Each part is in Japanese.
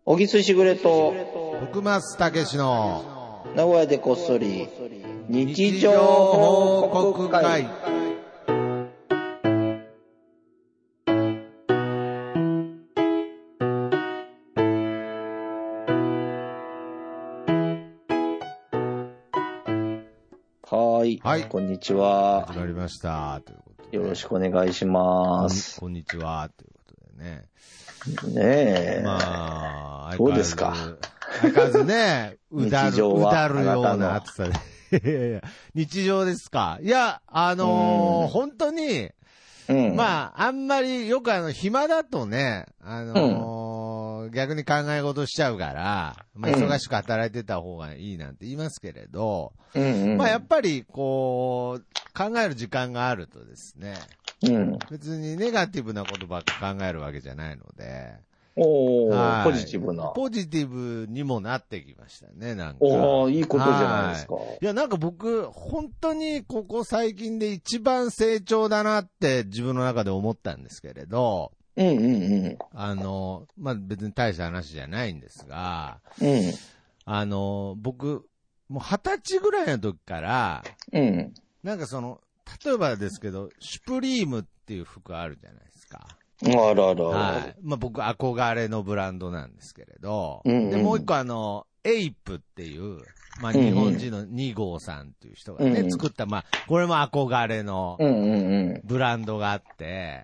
小木すしぐれと徳松たけしの名古屋でこっそり日常報告会。はい、こんにちは。 始まりましたということで、 よろしくお願いします。 こんにちはということでね。 ねえ。 まあ、 どうですか。 相変わらずね、うだるような暑さで。日常ですか。いや、本当に、まあ、あんまりよく暇だとね、逆に考え事しちゃうから、まあ、忙しく働いてた方がいいなんて言いますけれど、まあ、やっぱり、考える時間があるとですね、別にネガティブなことばっか考えるわけじゃないので、 ポジティブな。 ポジティブにもなってきましたね、なんか。 いいことじゃないですか。 いや、なんか僕、本当にここ最近で一番成長だなって自分の中で思ったんですけれど、まあ、別に大した話じゃないんですが、僕、もう20歳ぐらいの時から、なんか例えばですけど、シュプリームっていう服あるじゃないですか。はい。まあ、僕、憧れのブランドなんですけれど、で、もう一個エイプっていう、まあ、日本人の2号さんっていう人がね、作った、まあ、これも憧れのブランドがあって、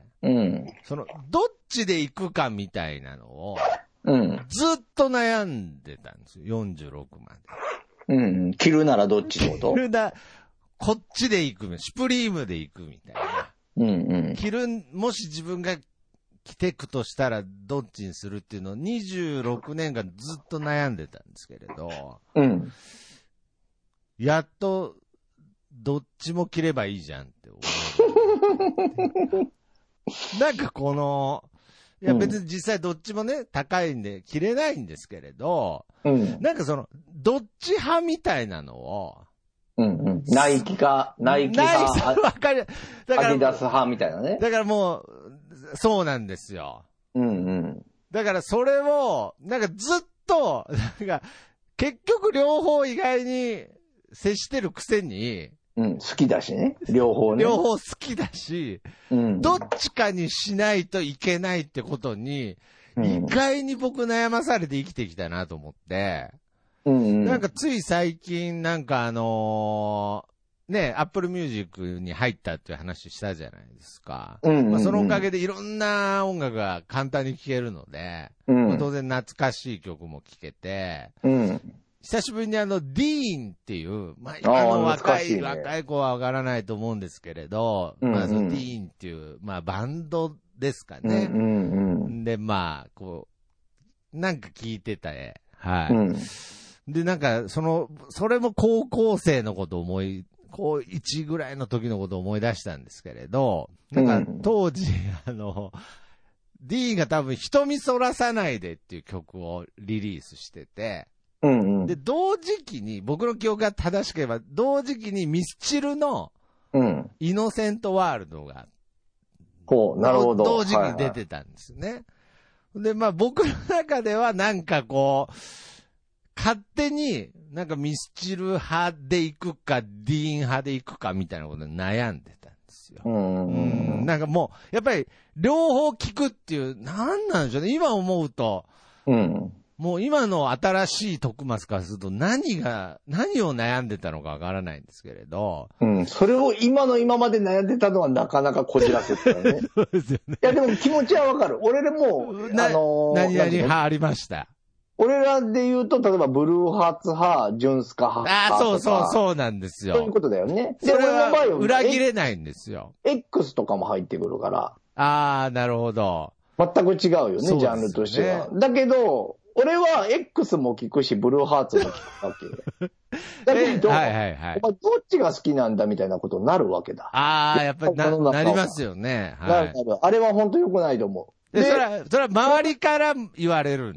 どっちで行くかみたいなのを、ずっと悩んでたんですよ、46まで。着るならどっちってこと？ こっちで行く、シュプリームで行くみたいな。もし自分が着てくとしたらどっちにするっていうのを26年間ずっと悩んでたんですけれど、やっとどっちも着ればいいじゃんって思う。なんかいや別に実際どっちもね、高いんで着れないんですけれど、なんかどっち派みたいなのを、 ナイキ派、アディダス派みたいなね。 だからもう、そうなんですよ。だからそれを、なんかずっと、なんか、結局両方意外に接してるくせに、 好きだしね。両方ね。 両方好きだし、どっちかにしないといけないってことに、意外に僕悩まされて生きてきたなと思って、なんかつい最近なんかね、Apple Music に入ったっていう話したじゃないですか。まあ、そのおかげでいろんな音楽が簡単に聴けるので、まあ、当然懐かしい曲も聴けて、久しぶりにディーンっていう、まあ、今の若い子はわからないと思うんですけれど、まあ、ディーンっていう、まあ、バンドですかね。で、まあ、なんか聴いてたはい。で、なんか、それも高校生のことを高1ぐらいの時のことを思い出したんですけれど、なんか当時、ディーンが多分瞳そらさないでっていう曲をリリースしてて、で、同時期に、僕の記憶が正しければ、同時期にミスチルの、イノセントワールドが、 なるほど。 同時期に出てたんですよね。で、まあ僕の中ではなんか勝手になんかミスチル派で行くか、ディーン派で行くかみたいなことで悩んでたんですよ。なんかもう、やっぱり両方聞くっていう、なんなんでしょうね。今思うと、もう今の新しい徳松からすると何を悩んでたのかわからないんですけれど。 それを今まで悩んでたのはなかなかこじらせてたよね。 そうですよね。 いやでも気持ちはわかる。俺でも、 何々派ありました。 俺らで言うと、例えばブルーハーツ派、ジュンスカ派とか。 そうなんですよ。 そういうことだよね。 それは裏切れないんですよ。 X とかも入ってくるから。 なるほど。 全く違うよね、ジャンルとしては。だけど、俺は X も聞くし、ブルーハーツも聞くわけ。だけど、お前どっちが好きなんだみたいなことになるわけだ。 やっぱりなりますよね。 あれは本当良くないと思う。 それは周りから言われるんで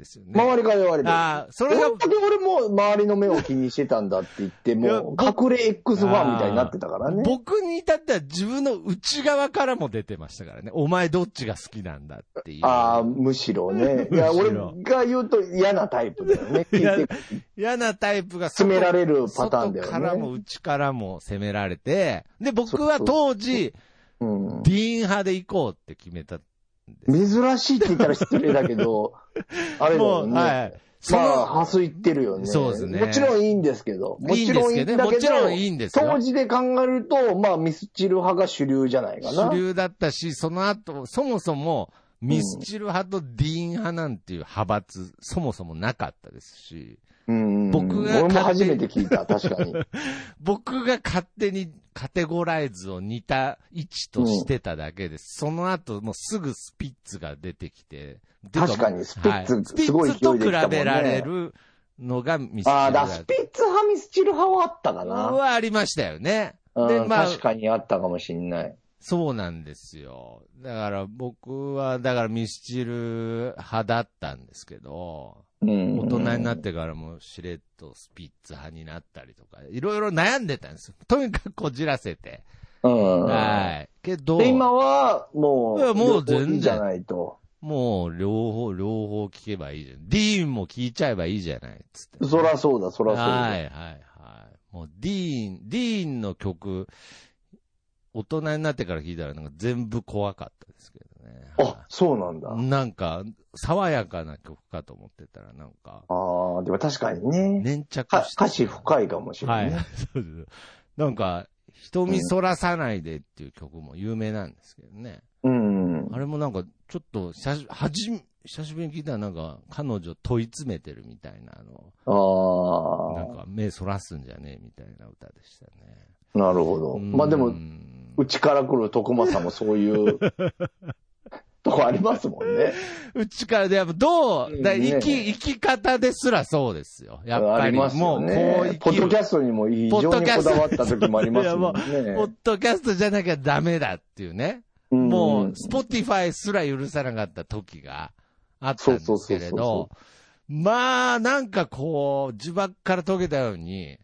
ですよね。 周りから言われる。 それが。 俺も周りの目を気にしてたんだって言って、もう、隠れ X ファンみたいになってたからね。 僕に至っては自分の内側からも出てましたからね。お前どっちが好きなんだっていう。 むしろね。いや、俺が言うと嫌なタイプだよね。 嫌なタイプが詰められるパターンだよね。 外からも内からも攻められて、で、僕は当時、ディーン派で行こうって決めた。 珍しいって言ったら失礼だけど、あれだよね。はい。まあ、ハス言ってるよね。 そうですね。 もちろんいいんですけど。もちろんいいんだけど、 もちろんいいんですよ。 当時で考えると、まあ、ミスチル派が主流じゃないかな。 主流だったし、その後、そもそも、ミスチル派とディーン派なんていう派閥、そもそもなかったですし。 僕が。俺も初めて聞いた、確かに。 僕が勝手にカテゴライズを似た位置としてただけです。その後、もうすぐスピッツが出てきて。 確かに、スピッツ、すごい勢いできたもんね。 スピッツと比べられるのがミスチル。 スピッツ派、ミスチル派はあったかな。 はありましたよね。 で、まあ。確かにあったかもしんない。 そうなんですよ。だから僕は、ミスチル派だったんですけど、大人になってからもしれっとスピッツ派になったりとか、いろいろ悩んでたんですよ。とにかくこじらせて。はい。けど。 で、今は、もう全然。 じゃないと。 もう、両方聞けばいいじゃん。ディーンも聞いちゃえばいいじゃない、つって、 そらそうだ。 はい。もう、ディーンの曲、大人になってから聞いたらなんか全部怖かったですけどね。 そうなんだ。 なんか、爽やかな曲かと思ってたらなんか。 でも確かにね。 粘着して。 歌詞深いかもしれない、ね。はい。 そうです。なんか、瞳そらさないでっていう曲も有名なんですけどね。あれもなんか、ちょっと、久しぶりに聞いたらなんか、彼女問い詰めてるみたいななんか、目そらすんじゃねえみたいな歌でしたね。 なるほど。まあでも、うちから来る徳間さんもそういうとこありますもんね。 うちからで、やっぱ生き方ですらそうですよ。やっぱり。 ありますよね。もうこうポッドキャストにも非常にこだわった時もありますもんね。 ポッドキャストじゃなきゃダメだっていうね。もう、スポティファイすら許さなかった時があったんですけれど、まあ、なんかこう、呪縛から解けたように、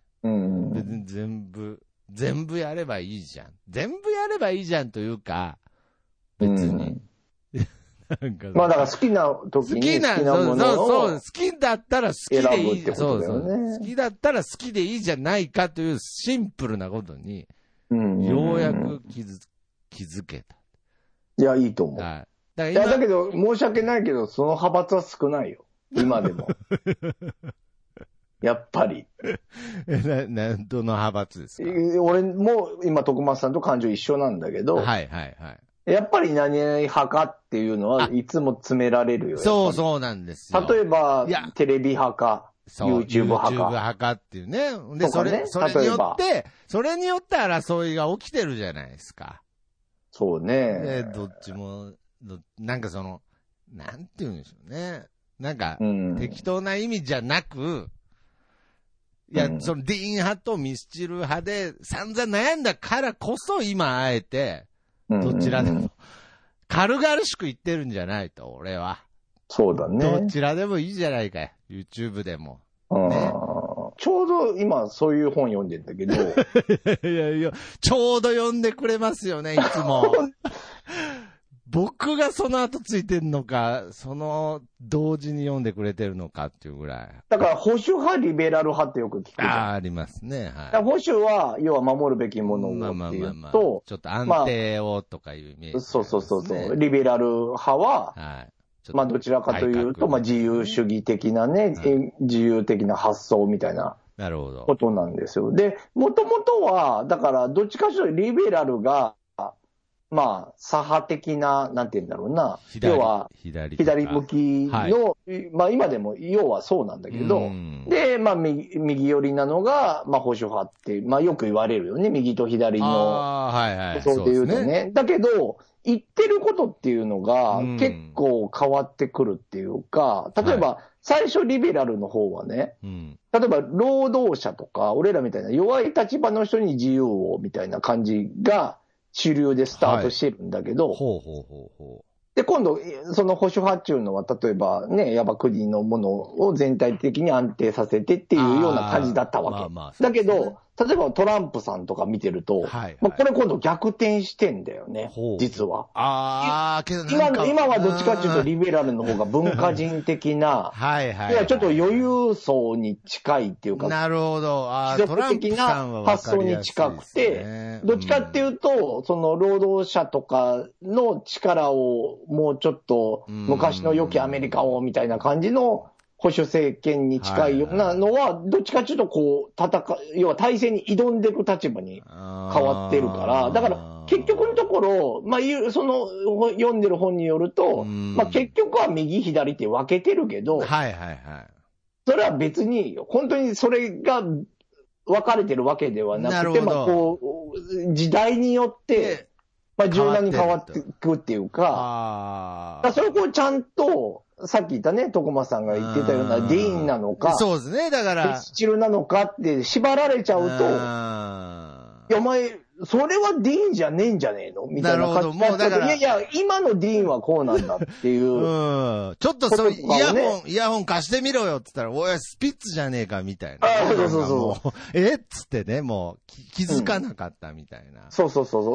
全部やればいいじゃん。全部やればいいじゃんというか、別に。 まあだから好きな時に好きなものを好きだったら好きでいい。好きだったら好きでいいじゃないかというシンプルなことに、ようやく気づけた。 いや、いいと思う。だけど、申し訳ないけど、その派閥は少ないよ。今でも。やっぱり。 どの派閥ですか？ 俺も今、徳松さんと感情一緒なんだけど、やっぱり何々派かっていうのはいつも詰められるよ。 そうなんですよ。 例えば、テレビ派か、YouTube 派か。 YouTube 派かっていうね。で、それによって争いが起きてるじゃないですか。 そうね。 どっちも、なんかなんて言うんでしょうね。なんか、適当な意味じゃなく、いや、そのディーン派とミスチル派で散々悩んだからこそ今あえて、どちらでも、軽々しく言ってるんじゃないと、俺は。 そうだね。 どちらでもいいじゃないかよ。YouTube でも。 ね、ちょうど今そういう本読んでんだけど。 いや、ちょうど読んでくれますよね、いつも。僕がその後ついてんのか、同時に読んでくれてるのかっていうぐらい。 だから保守派、リベラル派ってよく聞くじゃん。 ありますね。 はい。保守は、要は守るべきものをっていうと、 ちょっと安定をとかいうイメージ、ね。 そう。リベラル派は、まあどちらかというと、まあ自由主義的なね、自由的な発想みたいな。 なるほど。 ことなんですよ。で、もともとは、だからどっちかというとリベラルが、まあ、左派的な、なんて言うんだろうな。要は、左向きの、まあ今でも要はそうなんだけど、で、まあ右寄りなのが、まあ保守派って、まあよく言われるよね。右と左の。そうで言うとね。だけど、言ってることっていうのが結構変わってくるっていうか、例えば、最初リベラルの方はね、例えば労働者とか、俺らみたいな弱い立場の人に自由をみたいな感じが、主流でスタートしてるんだけど、 で、今度、その保守派っていうのは、例えばね、やっぱ国のものを全体的に安定させてっていうような感じだったわけ。だけど、例えばトランプさんとか見てると、これ今度逆転してんだよね、実は。 けど今はどっちかっていうとリベラルの方が文化人的な、ちょっと余裕層に近いっていうか、 なるほど。 貴族的な発想に近くて、どっちかっていうと、その労働者とかの力をもうちょっと昔の良きアメリカをみたいな感じの保守政権に近いようなのは、どっちかっていうとこう、要は体制に挑んでいく立場に変わってるから、だから結局のところ、その読んでる本によると、結局は右左って分けてるけど、それは別に、本当にそれが分かれてるわけではなくて、時代によって、柔軟に変わっていくっていうか、それをこうちゃんと、さっき言ったね、徳間さんが言ってたようなディーンなのか、 そうですね、だから。 ミスチルなのかって縛られちゃうと、いや、お前、それはディーンじゃねえんじゃねえのみたいな感じ。もうだから。いや、今のディーンはこうなんだっていう。 ちょっとそう、イヤホン貸してみろよって言ったら、おい、スピッツじゃねえかみたいな。そう。っつってね、もう気づかなかったみたいな。 そう。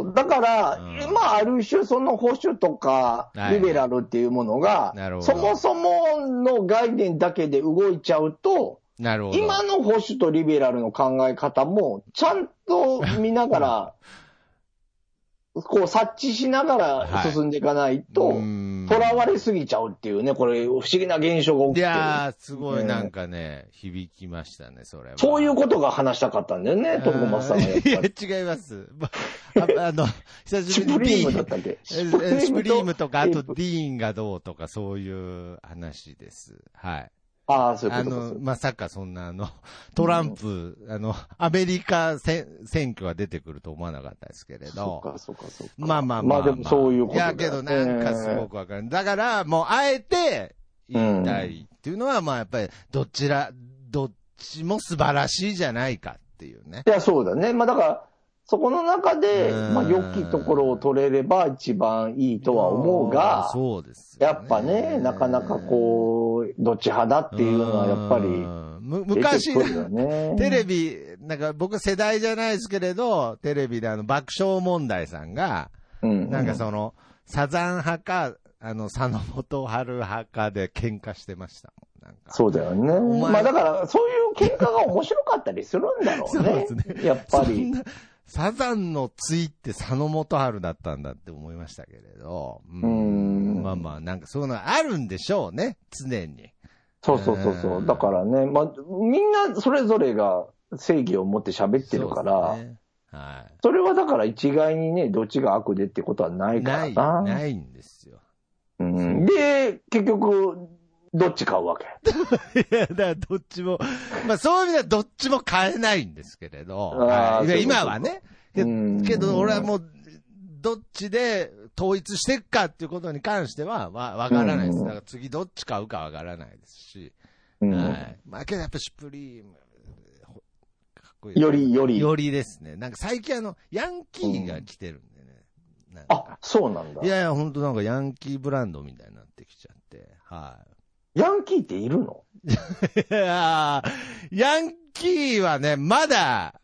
だから、ある種その保守とか、リベラルっていうものが、そもそもの概念だけで動いちゃうと、今の保守とリベラルの考え方も、ちゃんと見ながら、こう察知しながら進んでいかないと、囚われすぎちゃうっていうね、これ不思議な現象が起きてる。 いやー、すごいなんかね、響きましたね、それは。 そういうことが話したかったんだよね、徳松さんはやっぱり。 いや、違います。久しぶりに。 シュプリームだったっけ？ シュプリームとか、あとディーンがどうとか、そういう話です。はい。 そういうことです。 まさかそんなトランプ、アメリカ選挙が出てくると思わなかったですけれど。 そうか。 まあでもそういうことだよ。 いや、けどなんかすごくわかる。だから、もうあえて言いたいっていうのは、やっぱり、どっちも素晴らしいじゃないかっていうね。 いや、そうだね。だから、そこの中で、良きところを取れれば一番いいとは思うが、 そうですよね。 やっぱね、なかなかこう、どっち派だっていうのはやっぱり、 昔、テレビ、なんか僕世代じゃないですけれど、テレビで爆笑問題さんが、なんかその、サザン派か、佐野元春派かで喧嘩してましたもん。なんかそうだよね。だから、そういう喧嘩が面白かったりするんだろうね。そうですね。やっぱり。 サザンの対って佐野元春だったんだって思いましたけれど。なんかそういうのあるんでしょうね、常に。 そう。だからね、みんなそれぞれが正義を持って喋ってるから、それはだから一概にね、どっちが悪でってことはないからな。 ないんですよ。 で、結局、どっち買うわけ？ いや、だからどっちも、そういう意味ではどっちも買えないんですけれど。今はね。けど俺はもう、どっちで統一していくかっていうことに関しては、わからないです。だから次どっち買うかわからないですし。けどやっぱシュプリーム、かっこいい。よりですね。なんか最近ヤンキーが来てるんでね。 そうなんだ。 いや、ほんとなんかヤンキーブランドみたいになってきちゃって。 ヤンキーっているの？ いやヤンキーはね、まだ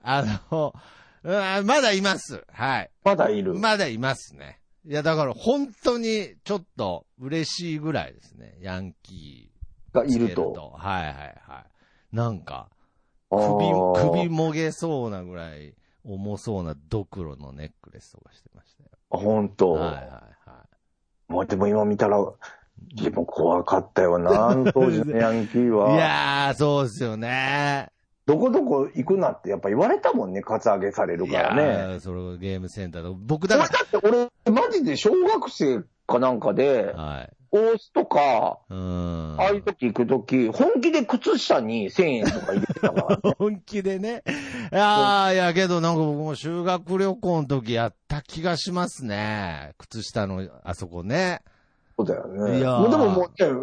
います。はい。 まだいる。 まだいますね。いや、だから本当にちょっと嬉しいぐらいですね。ヤンキーがいると。 はい。なんか、首もげそうなぐらい重そうなドクロのネックレスとかしてましたよ。 本当。もうでも今見たら、でも怖かったよな、当時のヤンキーは。 いやー、そうですよね。 どこどこ行くなってやっぱ言われたもんね、カツアゲされるからね。 いやそれゲームセンターと僕だから。 だって俺、マジで小学生かなんかで、大須とか、ああいう時行く時、本気で靴下に1000円とか入れてたから、 ね。本気でね。いやけどなんか僕も修学旅行の時やった気がしますね。靴下のあそこね。 そうだよね。でももうね、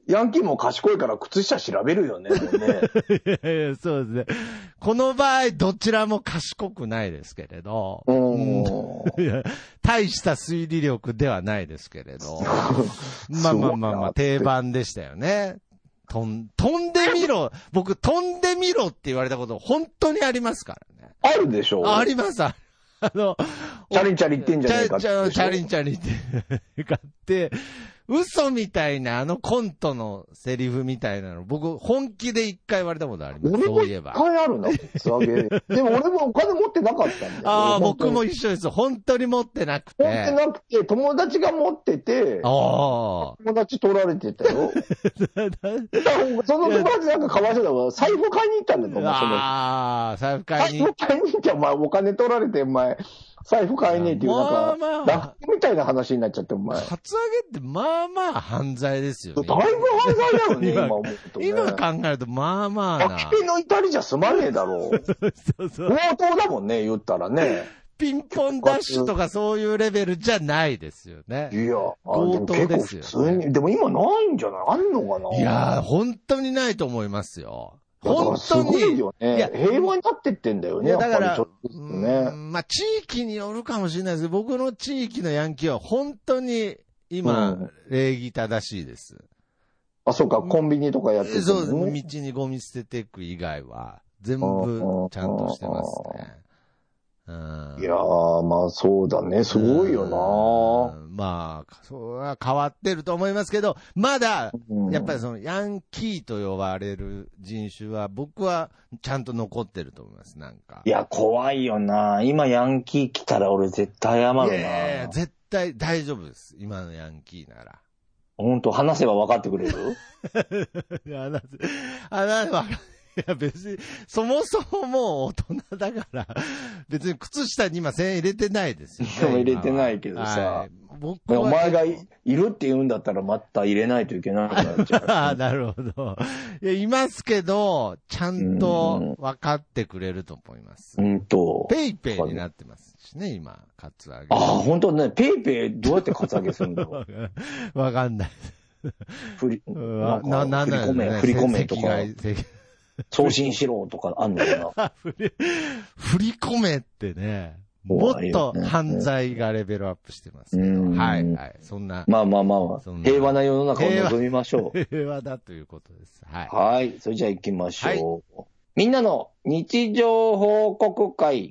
ヤンキーも賢いから靴下調べるよね、もうね。 いやいや、そうですね。この場合、どちらも賢くないですけれど。いや大した推理力ではないですけれど。まあ、定番でしたよね。飛んでみろ。僕、飛んでみろって言われたこと本当にありますからね。 あるでしょ？ あります。チャリンチャリン言ってんじゃねえかって。 チャリンチャリンって買って、嘘みたいなコントのセリフみたいなの、僕、本気で一回言われたことあります。 俺も一回あるな、素揚げ。でも俺もお金持ってなかったんだよ。 ああ、僕も一緒です。本当に持ってなくて。 持ってなくて、友達が持ってて、友達取られてたよ。その友達なんかかわいそうだわ。財布買いに行ったんだよ、 ああ、財布買いに行って、お前お金取られて、お前、財布買えねえっていう、なんか、ラップみたいな話になっちゃって、お前。 カツアゲって、まあまあ犯罪ですよね。 だいぶ犯罪だよね、今思うと、ね。 今考えると、まあまあな。 空き手の至りじゃ済まねえだろう。強盗だもんね、言ったらね。 ピンポンダッシュとかそういうレベルじゃないですよね。 いや、 強盗ですよ、ね。 普通に、でも今ないんじゃない？あんのかな？ いや、本当にないと思いますよ。本当に。 すごいよね。いや、平和になってってんだよね。 だから、 ね、 まあ、地域によるかもしれないですけど、僕の地域のヤンキーは本当に今、礼儀正しいです。 あ、そうか、コンビニとかやってる、ね。 そう、道にゴミ捨てていく以外は、全部ちゃんとしてますね。 いやー、まあそうだね。すごいよな。 まあ、それは変わってると思いますけど、まだ、やっぱりそのヤンキーと呼ばれる人種は、僕はちゃんと残ってると思います、なんか。 いや、怖いよな。今ヤンキー来たら俺絶対謝るな。いや絶対大丈夫です。今のヤンキーなら。 本当話せば分かってくれる？ いや、話せばいや別に、そもそももう大人だから、別に靴下に今1000円入れてないですよ、ね。 でも入れてないけどさ、はい、お前がいるって言うんだったらまた入れないといけないから。 なるほど。いますけど、ちゃんと分かってくれると思います。ペイペイになってますしね、今、カツアゲ。 ああ、本当ね、ペイペイどうやってカツアゲするんだろう。わかんない。 振り込めとか。送信しろとかあんのかな。 振り込めってね、もっと犯罪がレベルアップしてますけど。はい、はい。そんな。 まあ、平和な世の中を望みましょう。 平和だということです。はい。 はい。それじゃあ行きましょう。はい、みんなの日常報告会。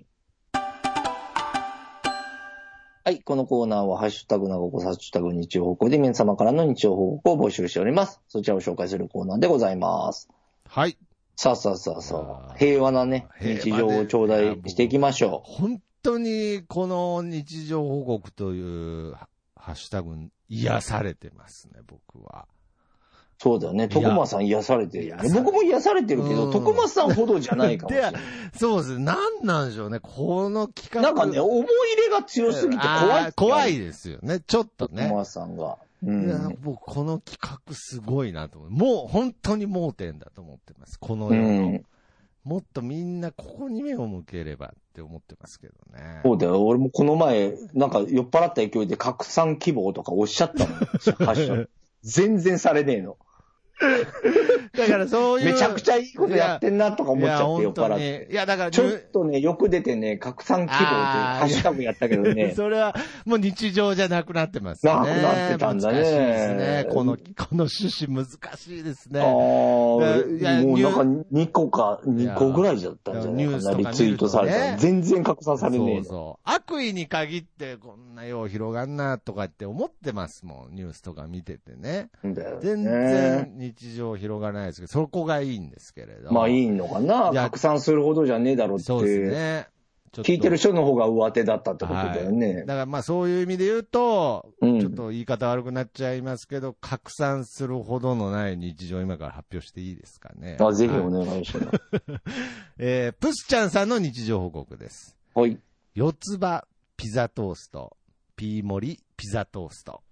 はい。このコーナーは、ハッシュタグなごこ、ハッシュタグ日常報告で皆様からの日常報告を募集しております。そちらを紹介するコーナーでございます。 はい。 さあ、平和なね、日常を頂戴していきましょう。本当に、この日常報告というハッシュタグ、癒されてますね、僕は。 そうだよね。徳間さん癒されてるよね。僕も癒されてるけど、徳間さんほどじゃないかもしれない。 そうです。なんでしょうね。この企画。 なんかね、思い入れが強すぎて怖い。 怖いですよね。ちょっとね。 徳間さんが。 いや、僕、この企画すごいなと思う。もう、本当に盲点だと思ってます。この世の。もっとみんなここに目を向ければって思ってますけどね。 そうだよ。俺もこの前、なんか酔っ払った勢いで拡散希望とかおっしゃったの。全然されねえの。 だからそういう。 めちゃくちゃいいことやってんなとか思っちゃって酔っ払って。 いや、だから。 ちょっとね、よく出てね、拡散希望ってハッシュタグやったけどね。 それはもう日常じゃなくなってますね。 なくなってたんだね。 難しいですね。この趣旨難しいですね。 もうなんか2個ぐらいだったんじゃないかな。リツイートされた。全然拡散されねえ。 そう。悪意に限ってこんなよう広がんなとかって思ってますもん。ニュースとか見ててね。全然日常広がらないですけど、そこがいいんですけれど。 まあいいのかな。拡散するほどじゃねえだろって。 そうですね。 聞いてる人の方が上手だったってことだよね。 だからまあそういう意味で言うと、ちょっと言い方悪くなっちゃいますけど、拡散するほどのない日常を今から発表していいですかね。 ぜひお願いします。 プスちゃんさんの日常報告です。 はい。 四つ葉ピザトースト、ピーモリピザトースト。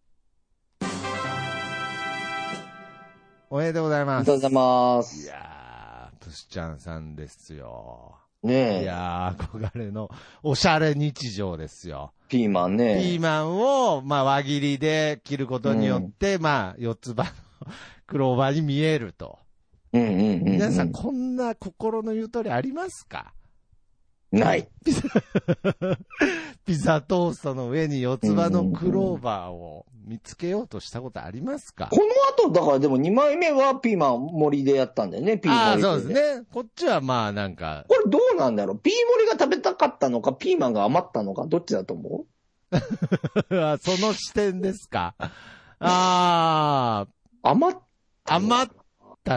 おめでとうございます。 ありがとうございます。 いやー、プスちゃんさんですよ。 ねえ。 いやー、憧れのおしゃれ日常ですよ。 ピーマンね。 ピーマンを、まあ、輪切りで切ることによって、まあ、四つ葉クローバーに見えると。皆さん、こんな心のゆとりありますか？ ない。 ピザトーストの上に四つ葉のクローバーを見つけようとしたことありますか？ この後、だからでも2枚目はピーマン盛りでやったんだよね、ピーマン盛りで。 そうですね。こっちはまあなんか。 これどうなんだろう？ピー盛りが食べたかったのか、ピーマンが余ったのか、どっちだと思う？ その視点ですか。余った。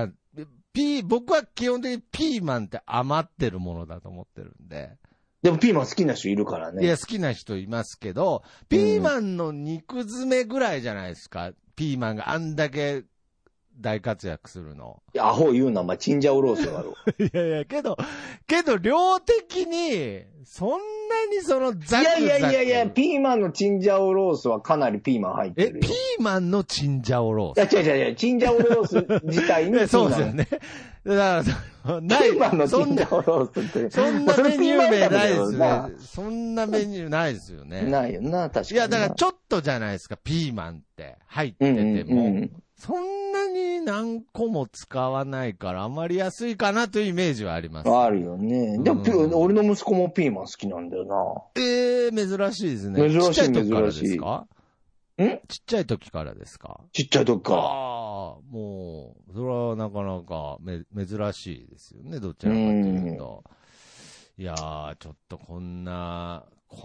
僕は基本的にピーマンって余ってるものだと思ってるんで。 でもピーマン好きな人いるからね。 いや、好きな人いますけど、ピーマンの肉詰めぐらいじゃないですか。ピーマンがあんだけ大活躍するの。 いや、アホ言うな、まあ、チンジャオロースだろ。 いや、けど、量的に、そんなにそのザクザク。 いや、ピーマンのチンジャオロースはかなりピーマン入ってるよ。 ピーマンのチンジャオロース。 違う、チンジャオロース自体に。 そうですよね。だから、 ピーマンのチンジャオロースって。 そんなメニュー名ないですよね。そんなメニューないですよね。 ないよな、確かに。 いや、だからちょっとじゃないですか、ピーマンって入ってても。そんなに何個も使わないから余りやすいかなというイメージはあります。 あるよね。でも、俺の息子もピーマン好きなんだよな。 珍しいですね。 珍しい。 ちっちゃい時からですか？ちっちゃい時からですか？ ちっちゃい時か。 もう、それはなかなか珍しいですよね、どちらかというと。いやー、ちょっとこんな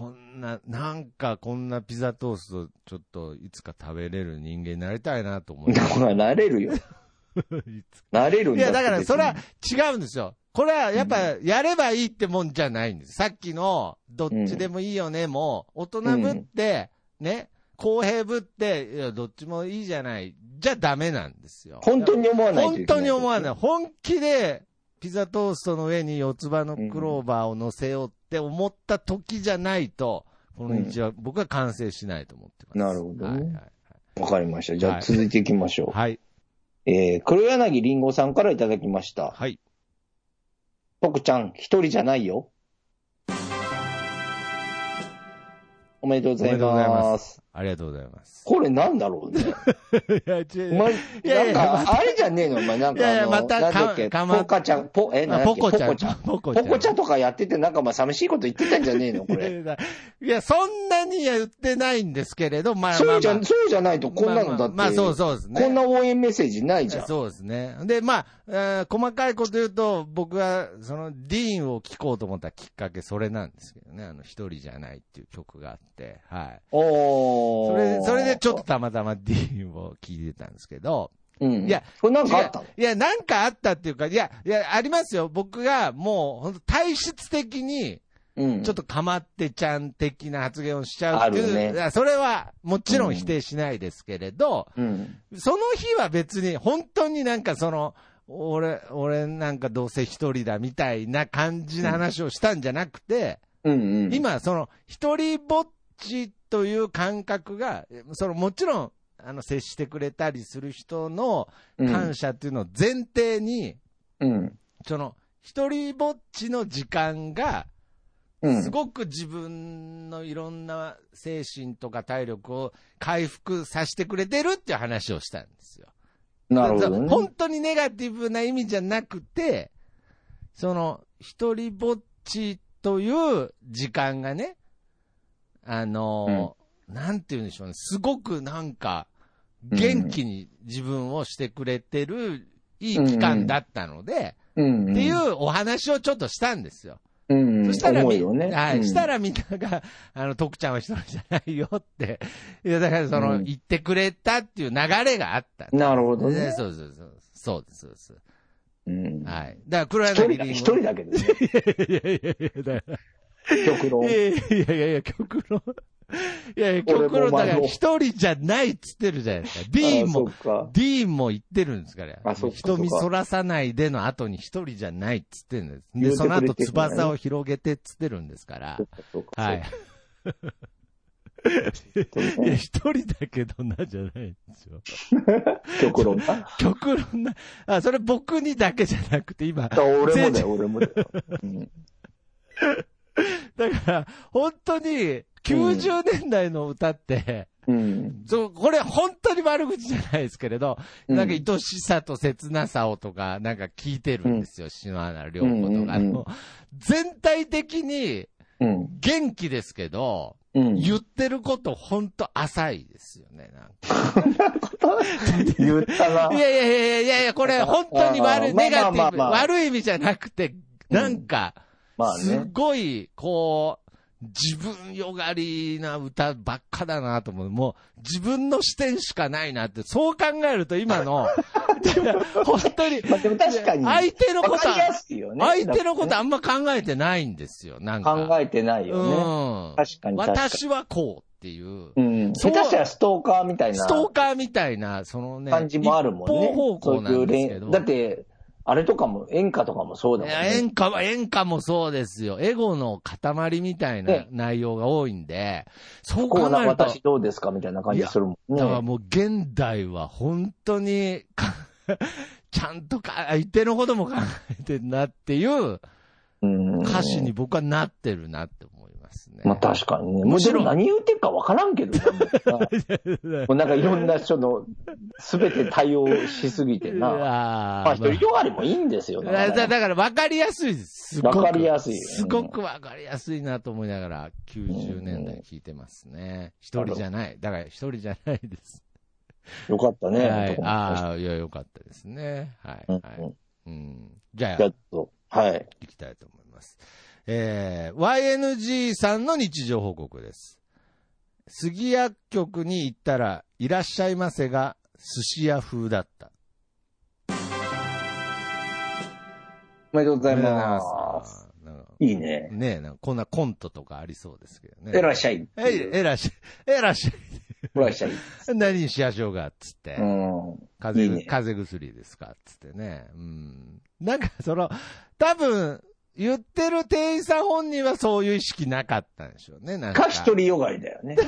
ピザトースト、ちょっといつか食べれる人間になりたいなと思います。 なれるよ。なれるんだ。 いや、だからそれは違うんですよ。これはやっぱやればいいってもんじゃないんです。さっきのどっちでもいいよねも、大人ぶって、ね、公平ぶって、いや、どっちもいいじゃない。じゃダメなんですよ。 本当に思わないといけない。 本当に思わない。本気で、ピザトーストの上に四つ葉のクローバーを乗せようって思った時じゃないと、この道は僕は完成しないと思ってます。 なるほどね。わかりました。じゃあ続いていきましょう。 はい。 黒柳りんごさんからいただきました。 はい。 ポクちゃん、一人じゃないよ。おめでとうございます。 ありがとうございます。 これなんだろうね。お前、なんか、あれじゃねえのお前、なんかまた、 なんだっけ、ポカちゃん、ポコちゃん。ポコちゃんとかやってて、なんかまあ寂しいこと言ってたんじゃねえのこれ。 いや、そんなには言ってないんですけれど、 そうじゃないと、こんなのだって。 まあそうですね。 こんな応援メッセージないじゃん。 そうですね。で、まあ、細かいこと言うと、僕は、その、ディーンを聴こうと思ったきっかけ、それなんですけどね。一人じゃないっていう曲があって、はい。それでちょっとたまたまディーンを聞いてたんですけど、いや、 これなんかあったの？ いや、なんかあったっていうか、いや、ありますよ。僕がもう、本当体質的に、ちょっとかまってちゃん的な発言をしちゃうっていう、それはもちろん否定しないですけれど、その日は別に本当になんかその、俺なんかどうせ一人だみたいな感じの話をしたんじゃなくて、今その一人ぼっちという感覚が、そのもちろん接してくれたりする人の感謝っていうのを前提に、その一人ぼっちの時間がすごく自分のいろんな精神とか体力を回復させてくれてるっていう話をしたんですよ。 なるほどね。 本当にネガティブな意味じゃなくて、その一人ぼっちという時間がね、なんて言うんでしょうね、すごくなんか元気に自分をしてくれてるいい期間だったので、っていうお話をちょっとしたんですよ。そしたらしたらみんなが、徳ちゃんは一人じゃないよって、いや、だからその、言ってくれたっていう流れがあった。 なるほどね。 そうです。はい。だから、黒柳りんご。 一人だけどね。極論。 極論。極論だから一人じゃないっつってるじゃないですか。ディーンも言ってるんですから。人見そらさないでの後に一人じゃないっつってるんです。で、その後翼を広げてっつってるんですから。はい。いや、一人だけどな、じゃないんですよ。 極論な。 極論な。それ僕にだけじゃなくて、今。 俺もだよ。 だから、本当に、90年代の歌って、 これ本当に悪口じゃないですけれど、なんか愛しさと切なさをとか、なんか聞いてるんですよ、篠原涼子とか。全体的に元気ですけど、言ってること本当浅いですよね、なんか。 言ったな。 いや、これ本当にネガティブ、悪い意味じゃなくて、なんか、すごい、こう、自分よがりな歌ばっかだなと思う。もう自分の視点しかないなって、そう考えると今の、本当に、 でも確かに相手のこと、 相手のことあんま考えてないんですよ、なんか。 考えてないよね。確かに。 私はこうっていう。 下手したらストーカーみたいな。 ストーカーみたいな、そのね。 感じもあるもんね。 一方方向なんですけど。 だって、あれとかも、演歌とかもそうだもんね。 演歌もそうですよ。エゴの塊みたいな内容が多いんで、そう考えると。 私どうですかみたいな感じするもんね。 だからもう現代は本当に、ちゃんと相手のことも考えてるなっていう歌詞に僕はなってるなって思いますね。 まあ確かにね。もちろん何言うてるかわからんけどね。もうなんかいろんな人のすべて対応しすぎてな。まあ一人よがりもいいんですよね。 だから分かりやすいです。 分かりやすい。 すごく分かりやすいなと思いながら90年代聞いてますね。一人じゃない。だから一人じゃないです。 よかったね。 はい。いや、よかったですね。はい。じゃあ、 はい。 行きたいと思います。YNG さんの日常報告です。杉薬局に行ったら、いらっしゃいませが、寿司屋風だった。 おめでとうございます。いいね。 ねえ、こんなコントとかありそうですけどね。 いらっしゃい。 いらっしゃい。いらっしゃい。 いらっしゃい。 何にしやしょうが、つって。風邪薬ですか、つってね。なんか多分、言ってる店員さん本人はそういう意識なかったんでしょうね。なんか一人よがりだよね。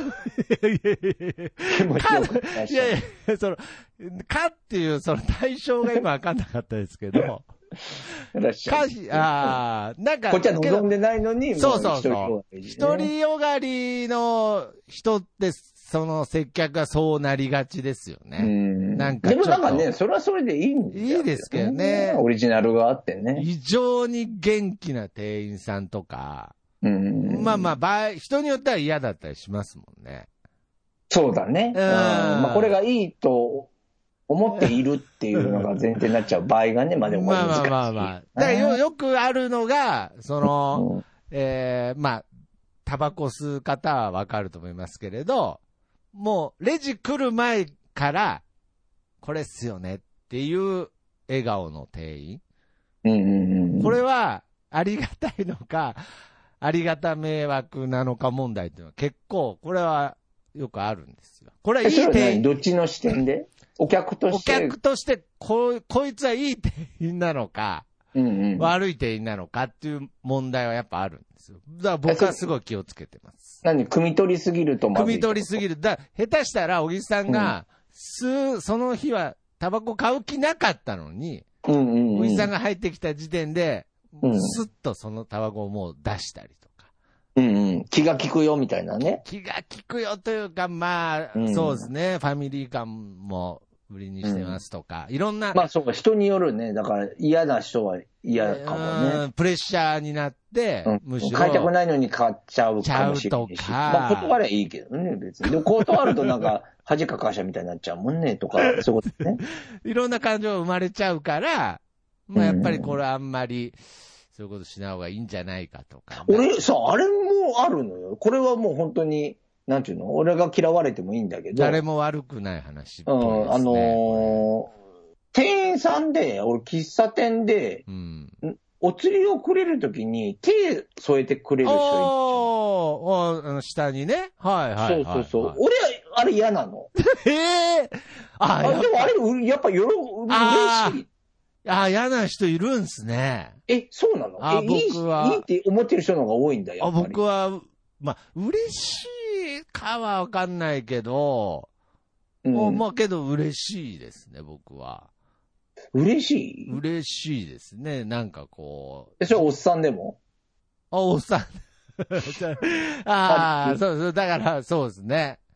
いや、かっていうその対象が今わかんなかったですけど。なんか。 こっちは望んでないのに、 そう。一人よがりの人って、その接客がそうなりがちですよね。なんかでもなんかね、それはそれでいいんですよ。 いいですけどね。 オリジナルがあってね。 非常に元気な店員さんとか、まあ、人によっては嫌だったりしますもんね。 そうだね。まあ、これがいいと思っているっていうのが前提になっちゃう場合がね、でも難しい。 まあ。だからよくあるのが、まあ、タバコ吸う方はわかると思いますけれど、もう、レジ来る前から、これっすよねっていう笑顔の店員。これは、ありがたいのか、ありがた迷惑なのか問題っていうのは結構、これはよくあるんですよ。これはいい店員。 どっちの視点でお客として、 こいつはいい店員なのか、悪い店員なのかっていう問題はやっぱあるんですよ。だから僕はすごい気をつけてます。 汲み取りすぎるとまずい。 汲み取りすぎる。下手したら、小木さんが、その日はタバコ買う気なかったのに、小木さんが入ってきた時点で、スッとそのタバコをもう出したりとか。 気が利くよみたいなね。 気が利くよというか、まあ、そうですね。ファミリー感も売りにしてますとか、いろんな。 まあそうか、人によるね。だから嫌な人は嫌かもね。 プレッシャーになって、むしろ。 買いたくないのに買っちゃうかもしれないし。まあ断りゃいいけどね、別に。でも断るとなんか、恥かかしゃみたいになっちゃうもんね、とか、そういうことね。 いろんな感情が生まれちゃうから、まあやっぱりこれあんまり、そういうことしない方がいいんじゃないかとか。 俺さ、あれもあるのよ。これはもう本当に、なんていうの、俺が嫌われてもいいんだけど。 誰も悪くない話っぽいですね。 店員さんで、俺喫茶店で、お釣りをくれるときに手添えてくれる人いるじゃん。 下にね。はい。 そう。俺、あれ嫌なの。 でもあれ、やっぱ嬉しい。 嫌な人いるんすね。 そうなの？僕は。いいって思ってる人の方が多いんだよ。 僕は、まあ、嬉しいかはわかんないけど、まあけど嬉しいですね、僕は。 嬉しいですね、なんかこう。それおっさんでも？ おっさん。そう、だからそうですね。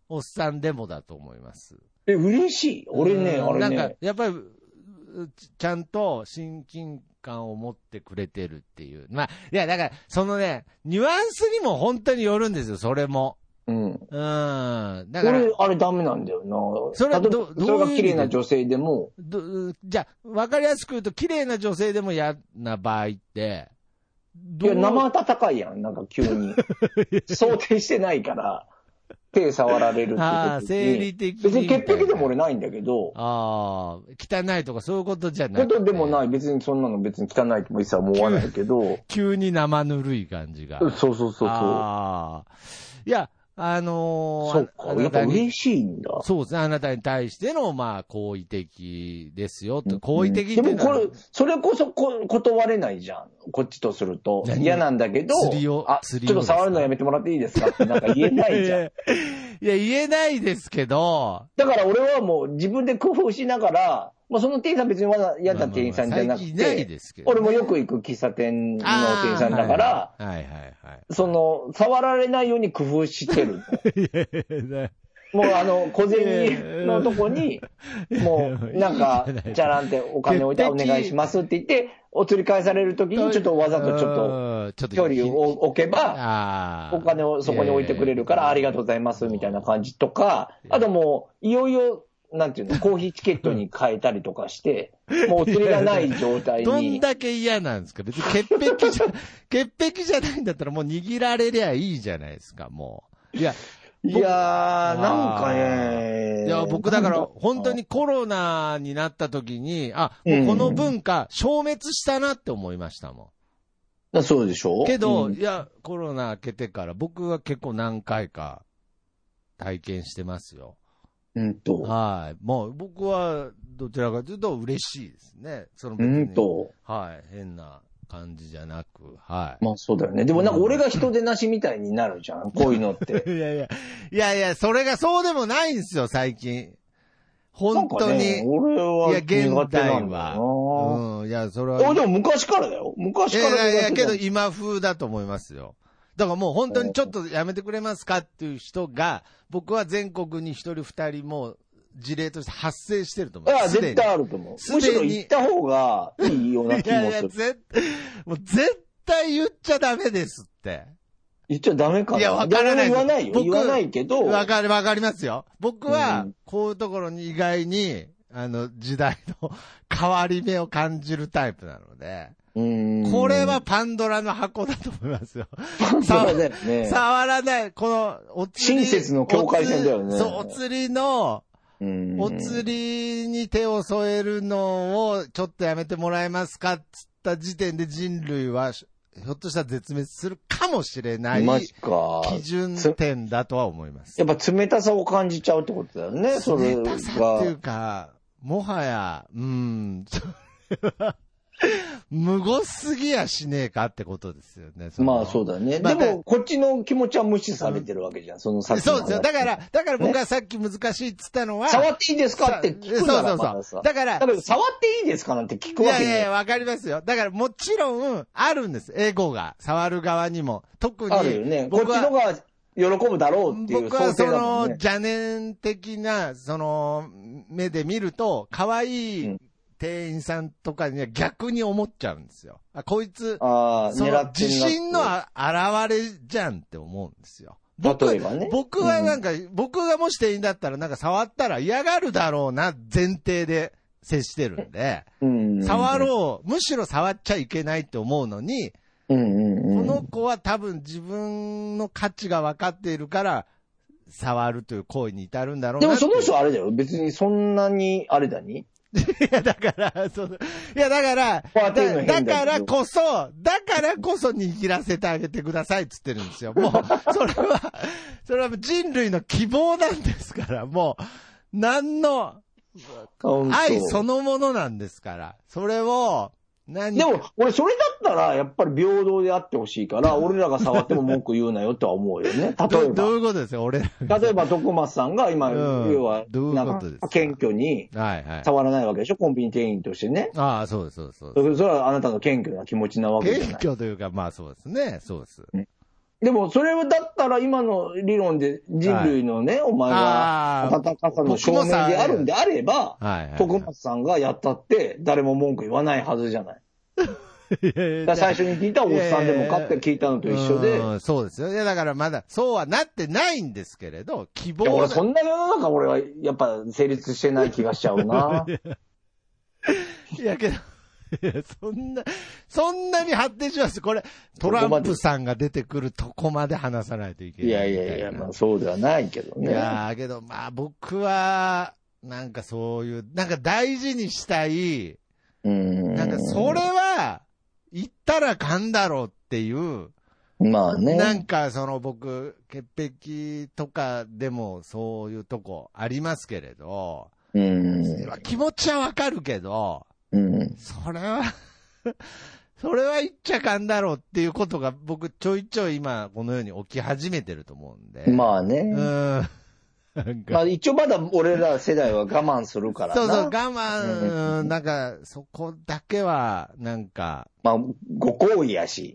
おっさんでもだと思います。 嬉しい。俺ね、あれね。 なんか、やっぱり、ちゃんと親近感を持ってくれてるっていう。まあ、いや、だから、そのね、ニュアンスにも本当によるんですよ、それも。だから。 俺、あれダメなんだよな。それが綺麗な女性でも。 じゃあ、わかりやすく言うと、綺麗な女性でも嫌な場合って、 いや、生温かいやん、なんか急に。想定してないから、手触られるってことに。 生理的に。 別に潔癖でも俺ないんだけど。 汚いとかそういうことじゃない。 ことでもない。別にそんなの別に汚いとも一切思わないけど。 急に生ぬるい感じが。 そう。 いや、 そうか、やっぱ嬉しいんだ。 そうですね。あなたに対しての、まあ、好意的ですよと。好意的ってでもこれ、それこそ断れないじゃん。こっちとすると。嫌なんだけど、ちょっと触るのやめてもらっていいですかってなんか言えないじゃん。 いや、言えないですけど。 だから俺はもう自分で工夫しながら、まあ、その店員さん別に嫌な店員さんじゃなくて、俺もよく行く喫茶店の店員さんだから、触られないように工夫してる。もう小銭のとこに、もうなんか、じゃらんってお金置いてお願いしますって言って、お釣り返されるときにちょっとわざとちょっと距離を置けば、お金をそこに置いてくれるからありがとうございますみたいな感じとか、あともう、いよいよ、なんていうの、コーヒーチケットに変えたりとかして、もうお釣りがない状態に。 どんだけ嫌なんですか？別に潔癖じゃないんだったらもう握られりゃいいじゃないですか、もう。いやー、なんかね。 いや、僕だから本当にコロナになった時に、もうこの文化消滅したなって思いましたもん。そうでしょ？ けど、いや、コロナ明けてから僕は結構何回か体験してますよ。はい。もう僕はどちらかというと嬉しいですね。その別にはい。変な感じじゃなく、はい。 まあそうだよね。でもなんか俺が人でなしみたいになるじゃん。こういうのって。 いや、それがそうでもないんですよ、最近。本当に。ね、 俺は。 いや、現代は。いや、それは。 でも昔からだよ。昔から。 いや、けど今風だと思いますよ。だからもう本当にちょっとやめてくれますかっていう人が、僕は全国に一人二人も事例として発生してると思う。 絶対あると思う。むしろ言った方がいいような気もする。 もう絶対言っちゃダメですって。 言っちゃダメかな。 いや、わからない。 言わないよ。言わないけど。 わかりますよ。僕は、こういうところに意外に、時代の変わり目を感じるタイプなので。これはパンドラの箱だと思いますよ。触らない。この、お釣り。 親切の境界線だよね。 そう、お釣りの、お釣りに手を添えるのをちょっとやめてもらえますかっつった時点で人類は、ひょっとしたら絶滅するかもしれない基準点だとは思います。 やっぱ冷たさを感じちゃうってことだよね、それが。 冷たさっていうか、もはや、無語すぎやしねえかってことですよね。 まあそうだね。でも、こっちの気持ちは無視されてるわけじゃん、そのさっきの。 そうですよ。だから僕がさっき難しいって言ったのは。 触っていいですかって聞くのがそう。だから触っていいですかなんて聞くわけいや、わかりますよ。だからもちろん、あるんです。エゴが。触る側にも。特に。 あるよね。こっちのが喜ぶだろうっていう想定だもんね。 僕は邪念的な、目で見ると、可愛い、店員さんとかには逆に思っちゃうんですよ。こいつ、自信の表れじゃんって思うんですよ。 例えばね。 僕はなんか、僕がもし店員だったらなんか触ったら嫌がるだろうな前提で接してるんで、触ろう、むしろ触っちゃいけないって思うのに、この子は多分自分の価値が分かっているから、触るという行為に至るんだろうな。 でもその人あれだよ。別にそんなに、あれだにだからこそ、握らせてあげてくださいって言ってるんですよ。もう、それは人類の希望なんですから、もう、何の、愛そのものなんですから、それを、 でも、俺それだったら、やっぱり平等であってほしいから、俺らが触っても文句言うなよとは思うよね。例えば。 どういうことですよ、俺ら。 例えば、徳松さんが今、要は、なんか、謙虚に、触らないわけでしょ、コンビニ店員としてね。 ああ、そうです。 それはあなたの謙虚な気持ちなわけじゃない。 謙虚というか、まあそうですね、そうです。 でも、それだったら今の理論で人類のね、お前が暖かさの証明であるんであれば、徳松さんがやったって誰も文句言わないはずじゃない。最初に聞いたおっさんでもかって聞いたのと一緒で。 そうですよ。いや、だからまだそうはなってないんですけれど、希望。 俺そんな世の中俺はやっぱ成立してない気がしちゃうな。 いやけど、そんなに発展します。これ、トランプさんが出てくるとこまで話さないといけない。 いや、まあそうではないけどね。 いやけど、まあ僕は、なんかそういう、なんか大事にしたい、なんかそれは、言ったらかんだろうっていう、 まあね。 なんかその僕、潔癖とかでもそういうとこありますけれど、気持ちはわかるけど、それは言っちゃかんだろうっていうことが僕ちょいちょい今このように起き始めてると思うんで。 まあね。まあ一応まだ俺ら世代は我慢するからな。 そう、我慢、なんかそこだけはなんか。 まあご好意やし。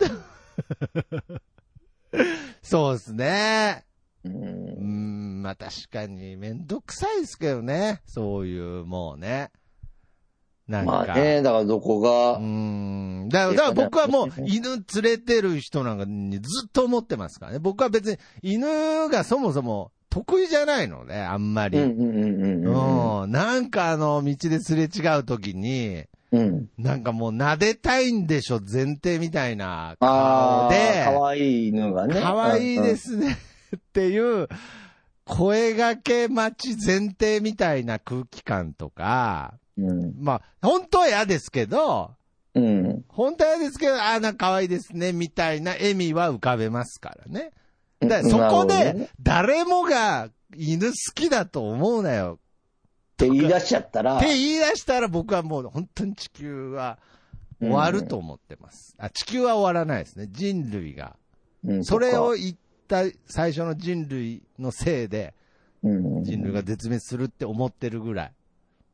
そうですね。まあ確かにめんどくさいですけどね。そういうもうね。なんか。 まあね、だからどこが。 だから僕はもう犬連れてる人なんかにずっと思ってますからね。僕は別に犬がそもそも得意じゃないのね、あんまり。なんか道ですれ違うときに、なんかもう撫でたいんでしょ、前提みたいな顔で。 かわいい犬がね。 かわいいですねっていう声掛け待ち前提みたいな空気感とか、まあ本当は嫌ですけど、本当は嫌ですけど、なんか可愛いですねみたいな笑みは浮かべますからね。だからそこで誰もが犬好きだと思うなよ。 って言い出しちゃったら。 僕はもう本当に地球は終わると思ってます。地球は終わらないですね。人類が。それを言った最初の人類のせいで、人類が絶滅するって思ってるぐらい。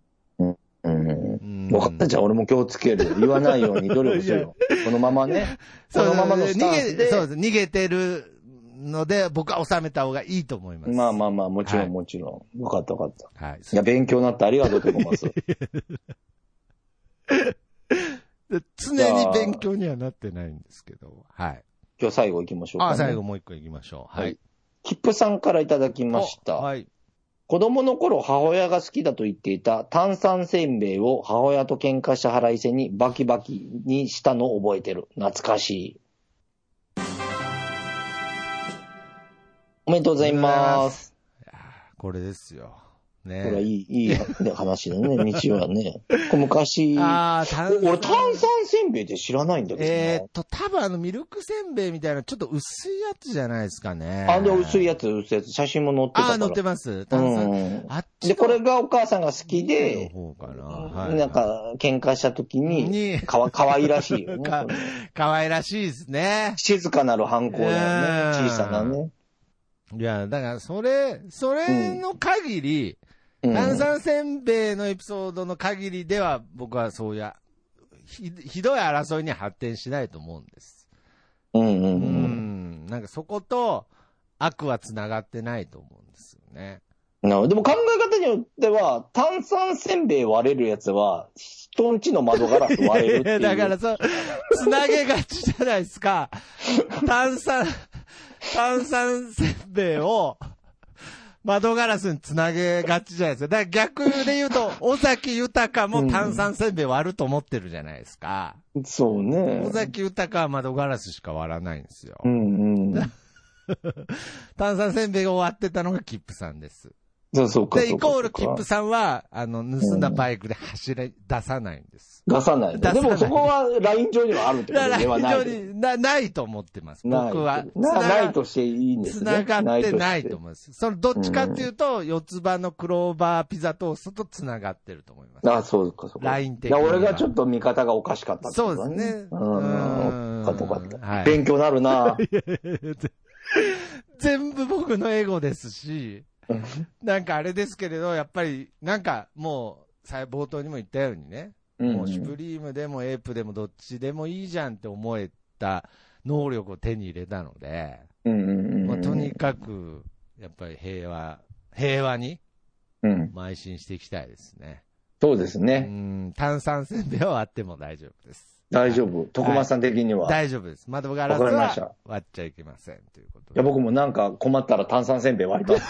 分かったじゃん、俺も気をつける。言わないように努力するよ。このままね。このままのスタンスで。 そうです。逃げてるので、僕は収めた方がいいと思います。 まあ、もちろん。分かった。はい。いや、勉強になってありがとうと思います。 常に勉強にはなってないんですけど、はい。 今日最後行きましょうか、ね。 最後もう一個行きましょう。はい。 切符さんからいただきました。はい。子供の頃母親が好きだと言っていた炭酸せんべいを母親と喧嘩した腹いせにバキバキにしたのを覚えてる。懐かしい。おめでとうございます。 これですよ。ね、 これはいい話だね、道はね。昔、俺炭酸せんべいって知らないんだけどね。 多分ミルクせんべいみたいなちょっと薄いやつじゃないですかね。 薄いやつ、写真も載ってたから。 載ってます。炭酸。 で、これがお母さんが好きで、なんか、喧嘩した時に、かわいらしいよね。 かわいらしいですね。 静かなる反抗だよね。小さなね。 いや、だから、それの限り、炭酸せんべいのエピソードの限りでは、僕はそうひどい争いに発展しないと思うんです。なんかそこと悪は繋がってないと思うんですよね。 でも考え方によっては、炭酸せんべい割れるやつは、人ん家の窓ガラス割れるっていう。 だから繋げがちじゃないですか。炭酸せんべいを、窓ガラスにつなげがちじゃないですか。だから逆で言うと、尾崎豊も炭酸せんべい割ると思ってるじゃないですか。 そうね。 尾崎豊は窓ガラスしか割らないんですよ。炭酸せんべいが終わってたのが切符さんです。 そうか。 で、イコール切符さんは、盗んだバイクで走り出さないんです。 出さない。でもそこはライン上にはあるってことではない。 ライン上にないと思ってます。僕は。 ないとしていいんですね。 繋がってないと思います。どっちかっていうと、四つ葉のクローバーピザトーストと繋がってると思います。 そうか。 ライン的に。 俺がちょっと見方がおかしかったってことそうですね。 かった。勉強なるな全部僕のエゴですし、なんかあれですけれど、やっぱり、なんかもう、冒頭にも言ったようにね、もうシュプリームでもエープでもどっちでもいいじゃんって思えた能力を手に入れたので、 とにかく、やっぱり平和に、邁進していきたいですね。 そうですね。 炭酸せんべいは割っても大丈夫です。 大丈夫。徳間さん的には。 大丈夫です。窓ガラスは割っちゃいけません。ということで。 いや、僕もなんか困ったら炭酸せんべい割ります。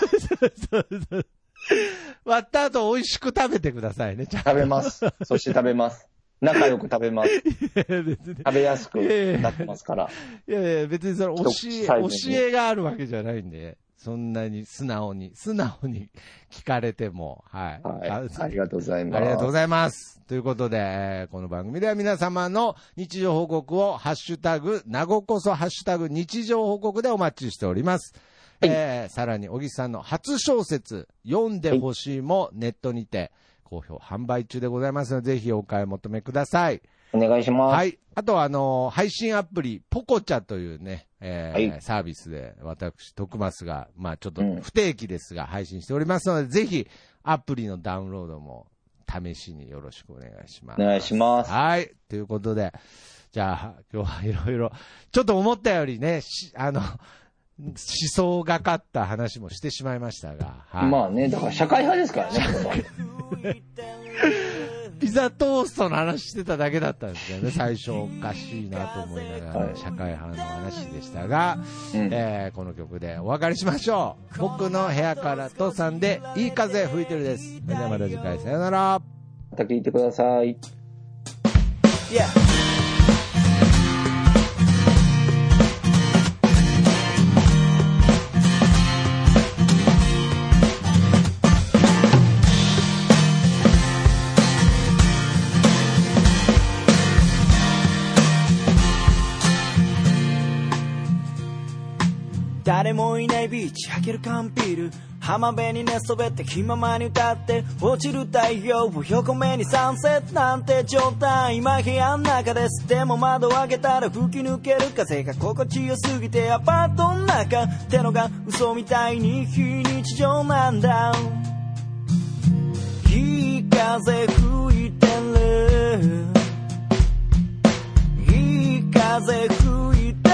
割った後美味しく食べてくださいね。 食べます。そして食べます。仲良く食べます。食べやすくなってますから。 いやいや、別にその教えがあるわけじゃないんで、そんなに素直に聞かれても、はい。 ありがとうございます。 ありがとうございます。ということで、この番組では皆様の日常報告をハッシュタグ、なごこそハッシュタグ日常報告でお待ちしております。さらに、小木さんの初小説、読んでほしいもネットにて、好評販売中でございますので、ぜひお買い求めください。 お願いします。 はい。あとは、配信アプリ、ポコチャというね、サービスで、私、徳増が、ちょっと不定期ですが、配信しておりますので、ぜひ、アプリのダウンロードも、試しによろしくお願いします。 お願いします。 はい。ということで、じゃあ、今日はいろいろ、ちょっと思ったよりね、思想がかった話もしてしまいましたが。 はい、まあね、だから社会派ですからね。 ピザトーストの話してただけだったんですよね。最初おかしいなと思いながら、社会派の話でしたが、この曲でお別れしましょう。僕の部屋から父さんでいい風吹いてるです。それではまた次回さよなら。 また聞いてください。 誰もいないビーチ開ける缶ビール浜辺に寝そべって気ままに歌って落ちる太陽を横目にサンセットなんて状態今部屋の中です。でも窓を開けたら吹き抜ける風が心地よすぎてアパートの中ってのが嘘みたいに非日常なんだ。いい風吹いてるいい風吹いてる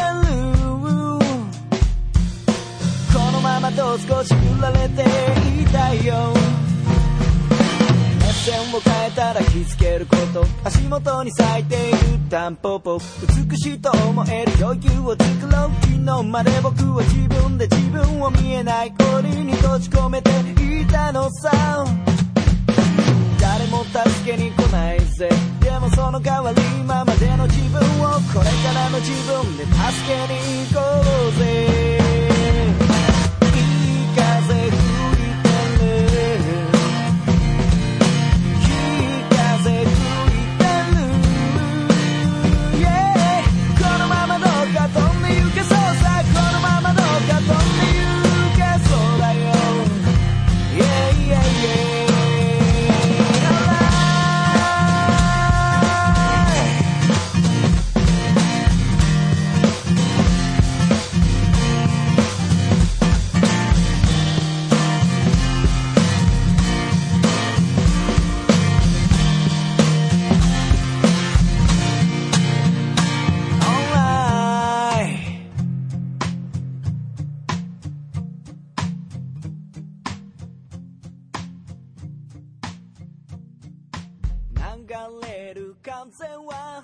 このままと少し揺られていたいよ。目線を変えたら気づけること足元に咲いているタンポポ美しいと思える余裕を作ろう。昨日まで僕は自分で自分を見えない檻に閉じ込めていたのさ。誰も助けに来ないぜ。でもその代わり今までの自分をこれからの自分で助けに行こうぜ。流れる風は